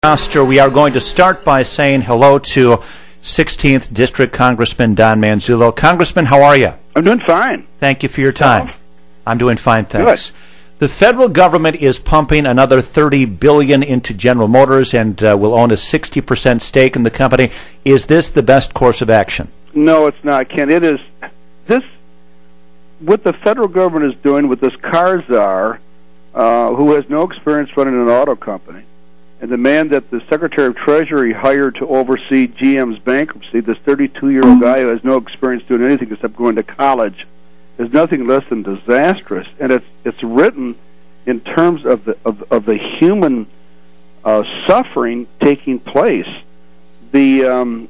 Roster. We are going to start by saying hello to 16th District Congressman Don Manzullo. Congressman, how are you? I'm doing fine. Thank you for your time. I'm doing fine, thanks. Good. The federal government is pumping another $30 billion into General Motors and will own a 60% stake in the company. Is this the best course of action? No, it's not, Ken. It is this. What the federal government is doing with this car czar, who has no experience running an auto company, and the man that the Secretary of Treasury hired to oversee GM's bankruptcy, this 32-year-old guy who has no experience doing anything except going to college, is nothing less than disastrous. And it's written in terms of the human suffering taking place. I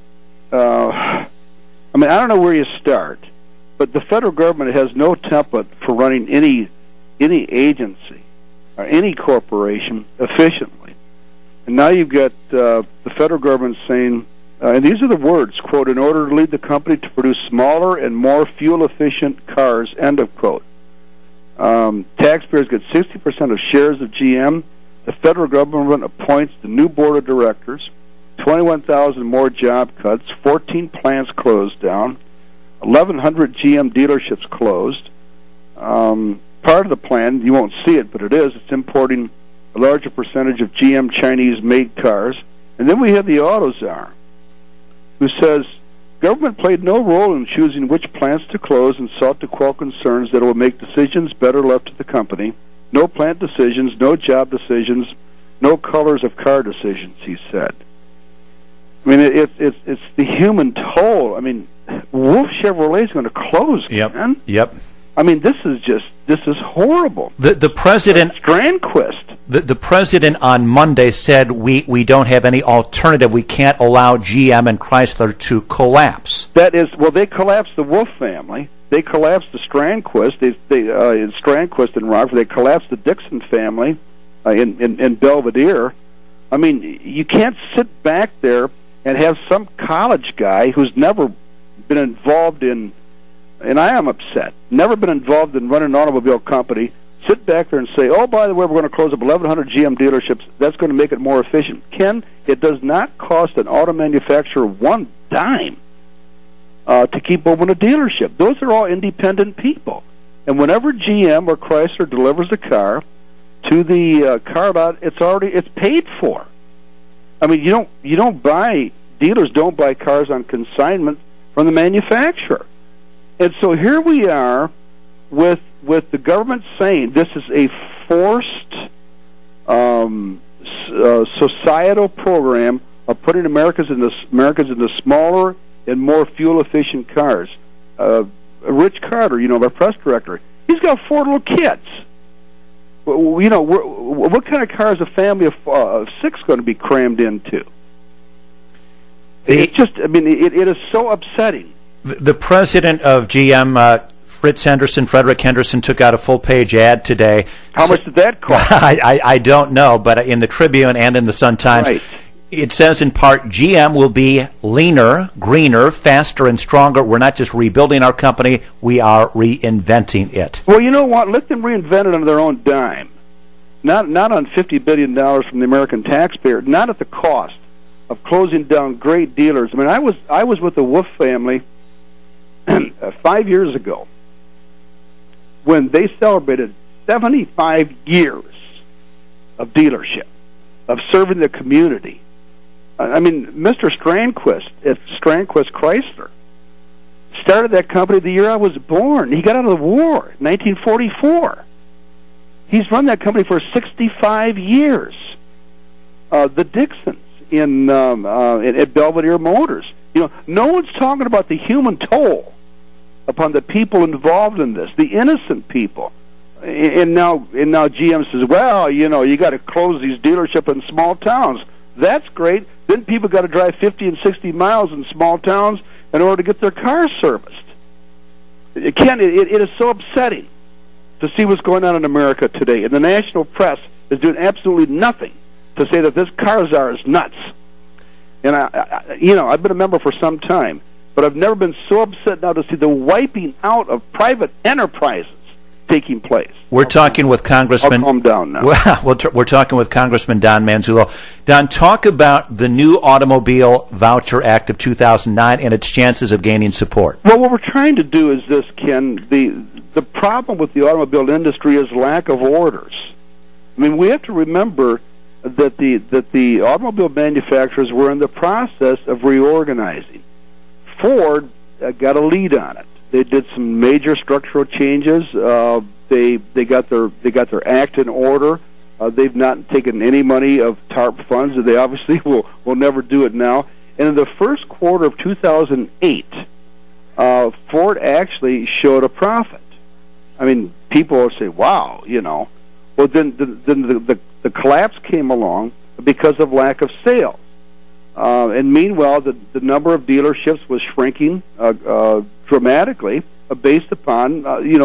don't know where you start, but the federal government has no template for running any agency or any corporation efficiently. And now you've got the federal government saying, and these are the words, quote, in order to lead the company to produce smaller and more fuel-efficient cars, end of quote. Taxpayers get 60% of shares of GM. The federal government appoints the new board of directors, 21,000 more job cuts, 14 plants closed down, 1,100 GM dealerships closed. Part of the plan, you won't see it, but it's importing a larger percentage of GM Chinese-made cars. And then we have the auto czar, who says government played no role in choosing which plants to close and sought to quell concerns that it will make decisions better left to the company. No plant decisions, no job decisions, no colors of car decisions, he said. I mean, it's the human toll. I mean, Wolf Chevrolet is going to close, man. Yep. I mean, this is horrible. The president, Strandquist. The president on Monday said we don't have any alternative. We can't allow GM and Chrysler to collapse. That is, well, they collapsed the Wolf family. They collapsed the Strandquist. Strandquist in Rockford. They collapsed the Dixon family in Belvedere. I mean, you can't sit back there and have some college guy who's never been involved in, and I am upset, never been involved in running an automobile company, sit back there and say, oh, by the way, we're going to close up 1,100 GM dealerships. That's going to make it more efficient. Ken, it does not cost an auto manufacturer one dime to keep open a dealership. Those are all independent people. And whenever GM or Chrysler delivers a car to the car lot, it's paid for. I mean, dealers don't buy cars on consignment from the manufacturer. And so here we are with the government saying this is a forced societal program of putting Americans into smaller and more fuel-efficient cars. Rich Carter, our press director, he's got 4 little kids. What kind of car is a family of 6 going to be crammed into? It's just, it is so upsetting. The president of GM, Frederick Henderson, took out a full-page ad today. How much did that cost? I don't know, but in the Tribune and in the Sun-Times, right, it says in part, GM will be leaner, greener, faster, and stronger. We're not just rebuilding our company, we are reinventing it. Well, you know what? Let them reinvent it on their own dime. Not on $50 billion from the American taxpayer, not at the cost of closing down great dealers. I mean, I was with the Wolf family 5 years ago when they celebrated 75 years of dealership, of serving the community. I mean, Mr. Strandquist at Strandquist Chrysler started that company the year I was born. He got out of the war in 1944. He's run that company for 65 years. The Dixons at Belvedere Motors. No one's talking about the human toll upon the people involved in this, the innocent people. And now GM says, well, you got to close these dealerships in small towns. That's great. Then people got to drive 50 and 60 miles in small towns in order to get their cars serviced. Ken, it is so upsetting to see what's going on in America today. And the national press is doing absolutely nothing to say that this car czar is nuts. And I've been a member for some time, but I've never been so upset now to see the wiping out of private enterprises taking place. We're talking with Congressman. I'll calm down now. We're talking with Congressman Don Manzullo. Don, talk about the new Automobile Voucher Act of 2009 and its chances of gaining support. Well, what we're trying to do is this, Ken. The problem with the automobile industry is lack of orders. I mean, we have to remember that the automobile manufacturers were in the process of reorganizing. Ford got a lead on it. They did some major structural changes. They got their act in order. They've not taken any money of TARP funds, and they obviously will never do it now. And in the first quarter of 2008, Ford actually showed a profit. I mean, people will say, "Wow," you know. Well, then the collapse came along because of lack of sales. And meanwhile, the number of dealerships was shrinking dramatically, based upon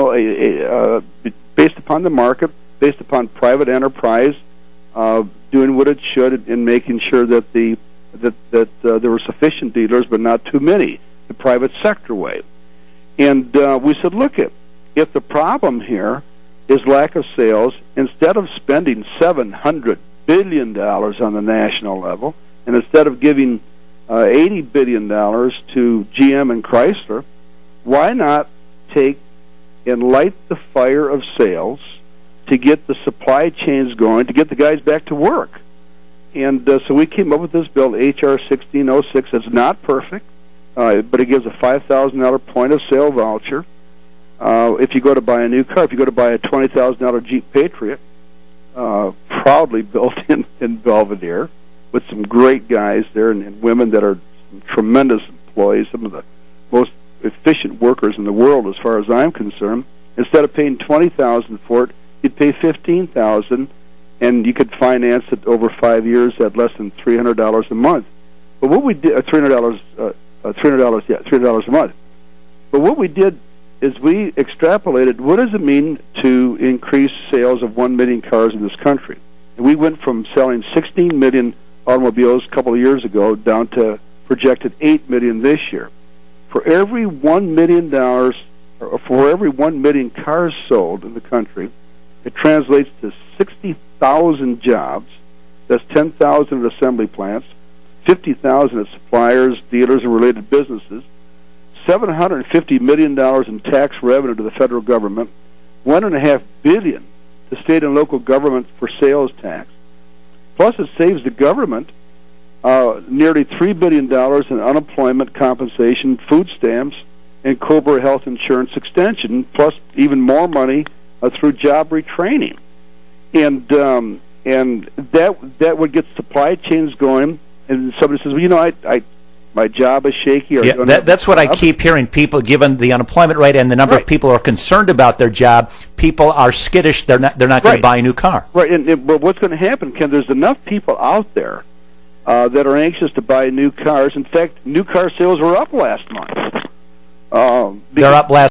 based upon the market, based upon private enterprise doing what it should in making sure that there were sufficient dealers, but not too many, the private sector way. And we said, look, if the problem here is lack of sales, instead of spending $700 billion on the national level, and instead of giving $80 billion to GM and Chrysler, why not take and light the fire of sales to get the supply chains going, to get the guys back to work? And so we came up with this bill, H.R. 1606. It's not perfect, but it gives a $5,000 point-of-sale voucher. If you go to buy a new car, if you go to buy a $20,000 Jeep Patriot, proudly built in Belvedere, with some great guys there and women that are tremendous employees, some of the most efficient workers in the world as far as I'm concerned. Instead of paying $20,000 for it, you'd pay $15,000, and you could finance it over 5 years at less than $300 a month. But what we did, $300 a month. But what we did is we extrapolated, what does it mean to increase sales of 1 million cars in this country? And we went from selling 16 million automobiles a couple of years ago down to projected 8 million this year. For every $1 million, or for every 1 million cars sold in the country, it translates to 60,000 jobs. That's 10,000 at assembly plants, 50,000 at suppliers, dealers, and related businesses, $750 million in tax revenue to the federal government, $1.5 billion to state and local governments for sales tax. Plus, it saves the government nearly $3 billion in unemployment compensation, food stamps, and COBRA health insurance extension, plus even more money through job retraining. And that would get supply chains going. And somebody says, well, you know, my job is shaky. Or that's what I keep hearing. People, given the unemployment rate and the number of people who are concerned about their job, people are skittish. They're not going to buy a new car. Right. But what's going to happen, Ken? There's enough people out there that are anxious to buy new cars. In fact, new car sales were up last month. They're up last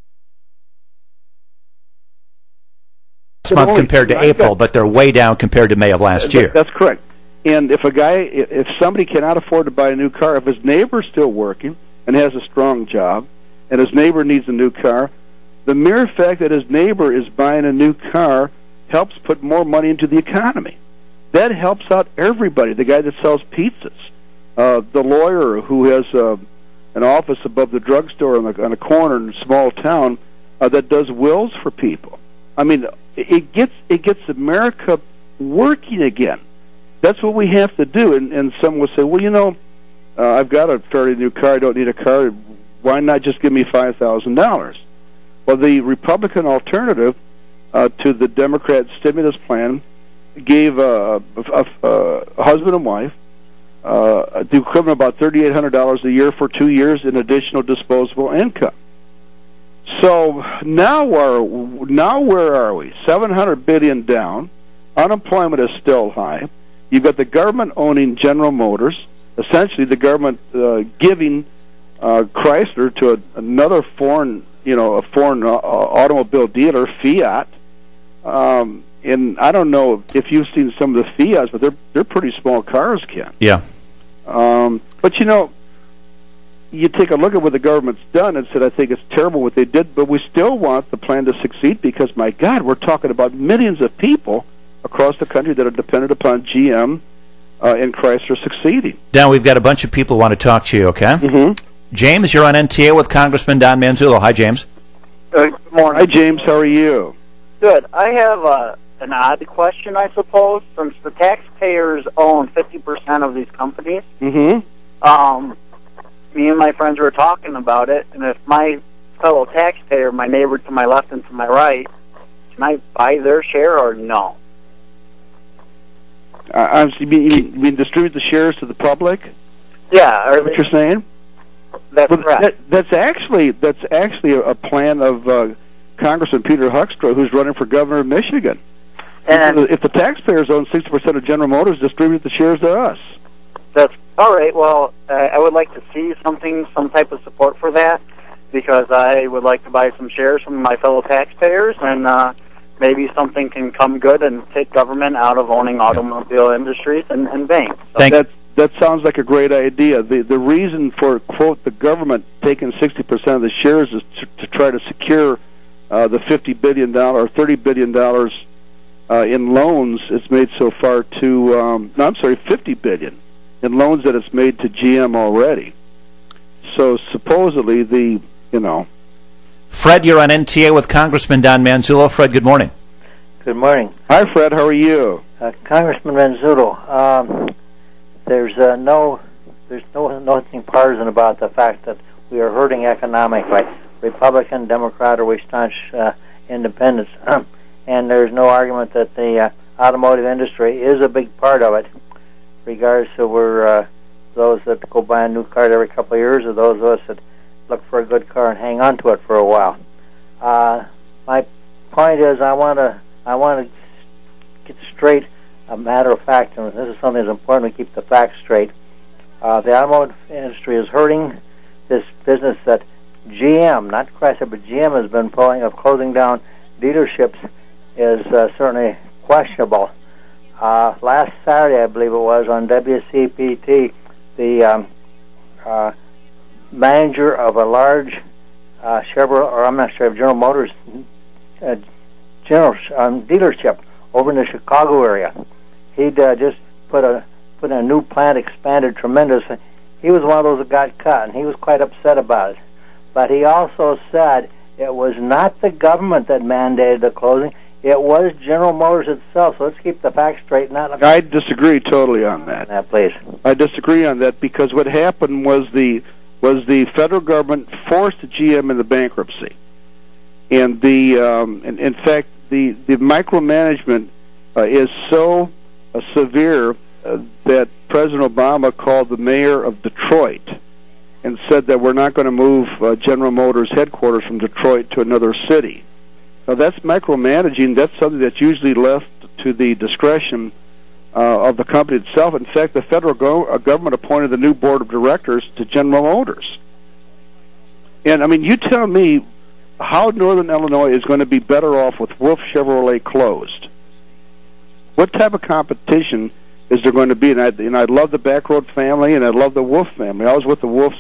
month compared to April, but they're way down compared to May of last year. That's correct. And if somebody cannot afford to buy a new car, if his neighbor's still working and has a strong job, and his neighbor needs a new car, the mere fact that his neighbor is buying a new car helps put more money into the economy. That helps out everybody. The guy that sells pizzas, the lawyer who has an office above the drugstore on a corner in a small town that does wills for people. I mean, it gets America working again. That's what we have to do. And some will say, well, you know, I've got a fairly new car. I don't need a car. Why not just give me $5,000? Well, the Republican alternative to the Democrat stimulus plan gave a husband and wife the equivalent of about $3,800 a year for 2 years in additional disposable income. So now where are we? $700 billion down. Unemployment is still high. You've got the government owning General Motors, essentially the government giving Chrysler to another foreign automobile dealer, Fiat. And I don't know if you've seen some of the Fiats, but they're pretty small cars, Ken. Yeah. But you know, you take a look at what the government's done and said, I think it's terrible what they did, but we still want the plan to succeed because, my God, we're talking about millions of people across the country that are dependent upon GM and Chrysler succeeding. Don, we've got a bunch of people who want to talk to you, okay? Mm-hmm. James, you're on NTA with Congressman Don Manzullo. Hi, James. Good morning. Hi, James. How are you? Good. I have an odd question, I suppose, since the taxpayers own 50% of these companies. Mm-hmm. Me and my friends were talking about it, and if my fellow taxpayer, my neighbor to my left and to my right, can I buy their share or no? You mean distribute the shares to the public? Yeah. What you're saying? That's correct. That's actually a plan of Congressman Peter Hoekstra, who's running for governor of Michigan. And if the taxpayers own 60% of General Motors, distribute the shares to us. That's all right. Well, I would like to see some type of support for that, because I would like to buy some shares from my fellow taxpayers, and maybe something can come good and take government out of owning automobile industries and banks. So that sounds like a great idea. The reason for, quote, the government taking 60% of the shares is to try to secure the $50 billion or $30 billion in loans it's made so far to, $50 billion in loans that it's made to GM already. So supposedly Fred, you're on NTA with Congressman Don Manzullo. Fred, good morning. Good morning. Hi, Fred. How are you? Congressman Manzullo, there's nothing partisan about the fact that we are hurting economically. Republican, Democrat, or we staunch independents. And there's no argument that the automotive industry is a big part of it, regardless of we're those that go buy a new car every couple of years or those of us that look for a good car and hang on to it for a while. My point is I want to get straight a matter of fact, and this is something that's important to keep the facts straight. The automotive industry is hurting this business that GM, not Chrysler, but GM has been pulling of closing down dealerships is certainly questionable. Last Saturday, I believe it was, on WCPT, the manager of a large Chevrolet, or I'm not sure, General Motors dealership over in the Chicago area. He'd just put a new plant, expanded tremendously. He was one of those that got cut, and he was quite upset about it. But he also said it was not the government that mandated the closing; it was General Motors itself. So let's keep the facts straight. I disagree totally on that. Please. I disagree on that because what happened was the federal government forced GM into bankruptcy, and in fact the micromanagement is so severe that President Obama called the mayor of Detroit and said that we're not going to move General Motors headquarters from Detroit to another city. Now that's micromanaging. That's something that's usually left to the discretion of the company itself. In fact, the federal government appointed the new board of directors to General Motors. And, I mean, you tell me how Northern Illinois is going to be better off with Wolf Chevrolet closed. What type of competition is there going to be? And I love the Backroad family, and I love the Wolf family. I was with the Wolfs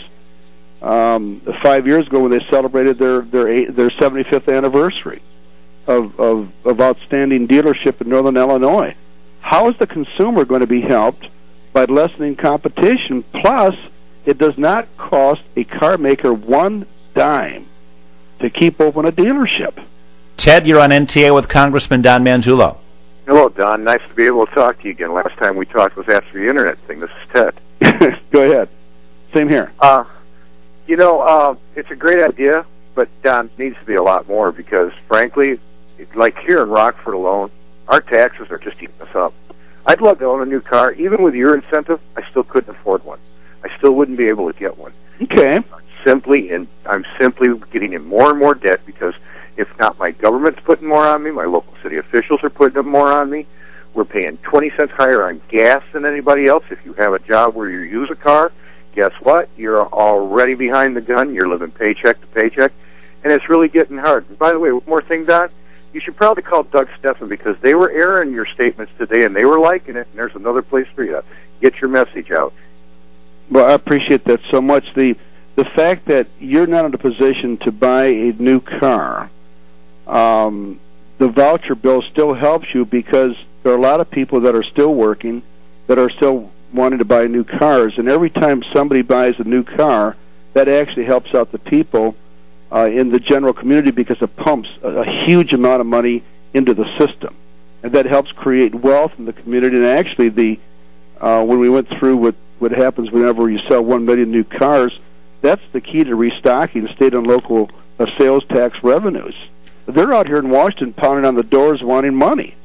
5 years ago when they celebrated their 75th anniversary of outstanding dealership in Northern Illinois. How is the consumer going to be helped by lessening competition? Plus, it does not cost a car maker one dime to keep open a dealership. Ted, you're on NTA with Congressman Don Manzullo. Hello, Don. Nice to be able to talk to you again. Last time we talked was after the Internet thing. This is Ted. Go ahead. Same here. It's a great idea, but, Don, it needs to be a lot more because, frankly, like here in Rockford alone, our taxes are just eating us up. I'd love to own a new car. Even with your incentive, I still couldn't afford one. I still wouldn't be able to get one. Okay. I'm simply getting in more and more debt because if not my government's putting more on me, my local city officials are putting more on me. We're paying 20 cents higher on gas than anybody else. If you have a job where you use a car, guess what? You're already behind the gun. You're living paycheck to paycheck, and it's really getting hard. And by the way, one more thing, Don. You should probably call Doug Steffen because they were airing your statements today, and they were liking it, and there's another place for you to get your message out. Well, I appreciate that so much. The the fact that you're not in a position to buy a new car, the voucher bill still helps you because there are a lot of people that are still working, that are still wanting to buy new cars, and every time somebody buys a new car, that actually helps out the people in the general community because it pumps a huge amount of money into the system, and that helps create wealth in the community. And actually, when we went through what happens whenever you sell 1 million new cars, that's the key to restocking state and local sales tax revenues. They're out here in Washington pounding on the doors wanting money,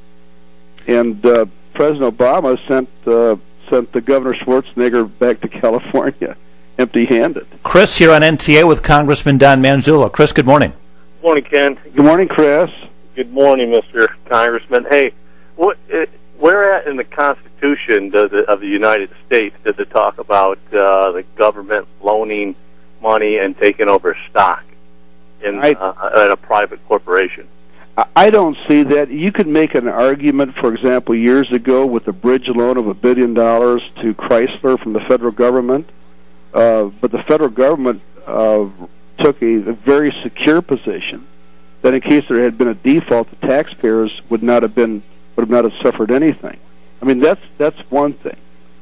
and President Obama sent the Governor Schwarzenegger back to California empty-handed. Chris here on NTA with Congressman Don Manzullo. Chris, good morning. Good morning, Ken. Good morning, Chris. Good morning, Mr. Congressman. Hey, where at in the Constitution of the United States does it talk about the government loaning money and taking over stock in a private corporation? I don't see that. You could make an argument, for example, years ago with the bridge loan of $1 billion to Chrysler from the federal government, but the federal government took a very secure position that in case there had been a default, the taxpayers would not have suffered anything. I mean, that's one thing,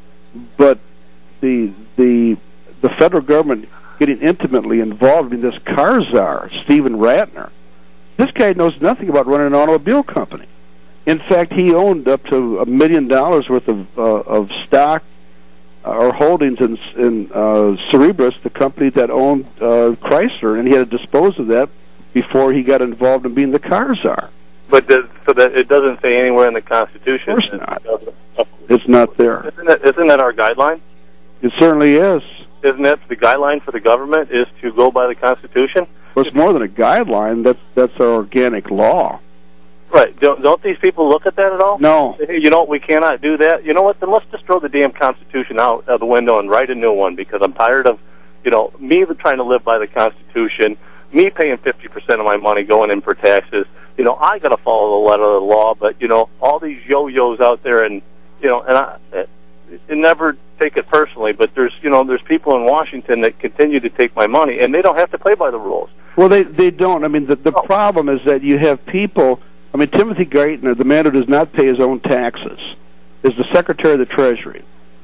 but the federal government getting intimately involved in this car czar, Stephen Ratner. This guy knows nothing about running an automobile company. In fact, he owned up to $1 million worth of stock or holdings in Cerebras, the company that owned Chrysler, and he had to dispose of that before he got involved in being the car czar. But so that it doesn't say anywhere in the Constitution. Of course not. It's not there. Isn't that our guideline? It certainly is. Isn't that the guideline for the government is to go by the Constitution? Well, it's more than a guideline. That's our organic law. Right. Don't these people look at that at all? No. Hey, you know, we cannot do that. You know what? Then let's just throw the damn Constitution out of the window and write a new one, because I'm tired of, me trying to live by the Constitution, me paying 50% of my money going in for taxes. I got to follow the letter of the law, but, all these yo-yos out there and I never take it personally, but there's people in Washington that continue to take my money, and they don't have to play by the rules. Well, they don't. I mean, the problem is that you have people. I mean, Timothy Geithner, the man who does not pay his own taxes, is the Secretary of the Treasury.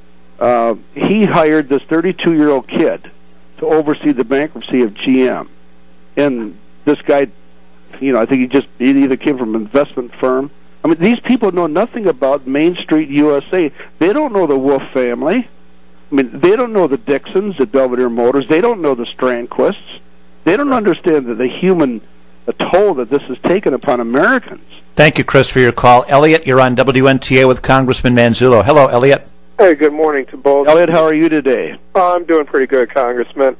He hired this 32-year-old kid to oversee the bankruptcy of GM, and this guy, I think he either came from an investment firm. I mean, these people know nothing about Main Street USA. They don't know the Wolf family. I mean, they don't know the Dixons at Belvedere Motors. They don't know the Strandquists. They don't understand the human toll that this has taken upon Americans. Thank you, Chris, for your call. Elliot, you're on WNTA with Congressman Manzullo. Hello, Elliot. Hey, good morning to both. Elliot, how are you today? I'm doing pretty good, Congressman.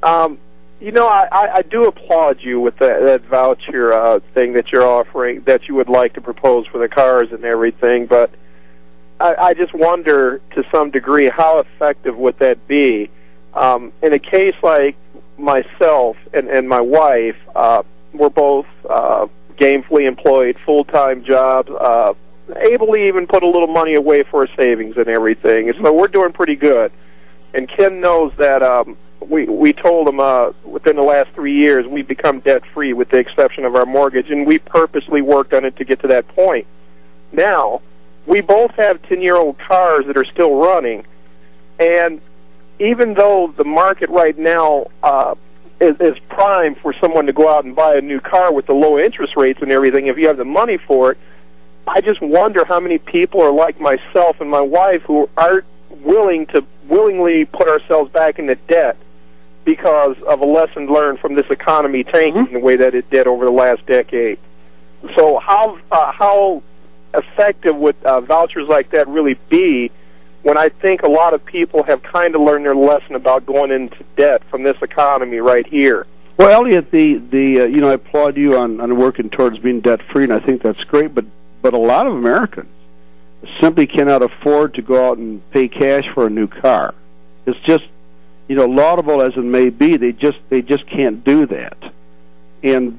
I do applaud you with that voucher thing that you're offering, that you would like to propose for the cars and everything, but I just wonder to some degree how effective would that be. In a case like myself and my wife, we're both gainfully employed, full-time jobs, able to even put a little money away for our savings and everything. And so we're doing pretty good. And Ken knows that we told him within the last 3 years we've become debt-free with the exception of our mortgage, and we purposely worked on it to get to that point. Now, we both have 10-year-old cars that are still running, and even though the market right now is prime for someone to go out and buy a new car with the low interest rates and everything, if you have the money for it, I just wonder how many people are like myself and my wife who aren't willingly put ourselves back into debt because of a lesson learned from this economy tanking the way that it did over the last decade. So how effective would vouchers like that really be when I think a lot of people have kind of learned their lesson about going into debt from this economy right here? Well, Elliot, I applaud you on working towards being debt-free, and I think that's great, but a lot of Americans simply cannot afford to go out and pay cash for a new car. It's just, laudable as it may be, they just can't do that. And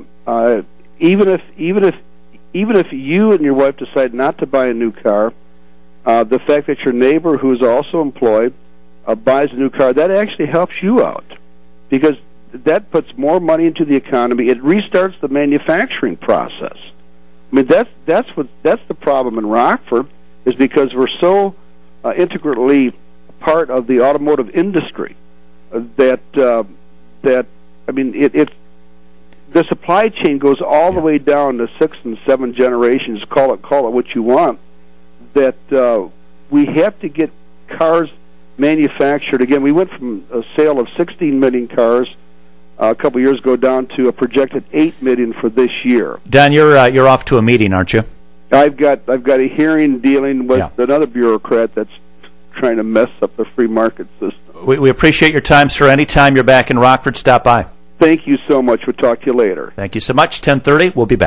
even if you and your wife decide not to buy a new car, the fact that your neighbor, who is also employed, buys a new car, that actually helps you out, because that puts more money into the economy. It restarts the manufacturing process. I mean, that's the problem in Rockford, is because we're so integrally part of the automotive industry that I mean, the supply chain goes all the way down to 6 and 7 generations. Call it what you want. That we have to get cars manufactured again. We went from a sale of 16 million cars a couple years ago down to a projected 8 million for this year. Don, you're off to a meeting, aren't you? I've got a hearing dealing with another bureaucrat that's trying to mess up the free market system. We appreciate your time, sir. Anytime you're back in Rockford, stop by. Thank you so much. We'll talk to you later. Thank you so much. 10:30. We'll be back.